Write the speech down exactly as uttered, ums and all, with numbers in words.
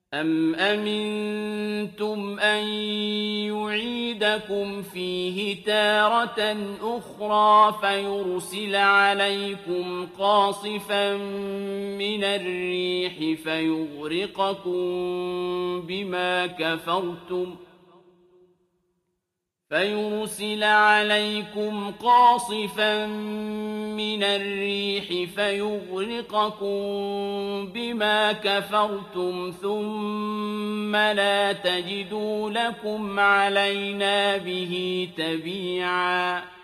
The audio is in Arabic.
أَمْ أَمِنتُمْ أَن يُعِيدَكُمْ فِيهِ تَارَةً أُخْرَىٰ فَيُرْسِلَ عَلَيْكُمْ قَاصِفًا مِّنَ الرِّيحِ فَيُغْرِقَكُم بِمَا كَفَرْتُمْ فيرسل عليكم قاصفا من الريح فيغرقكم بما كفرتم ثم لا تجدوا لكم علينا به تبيعا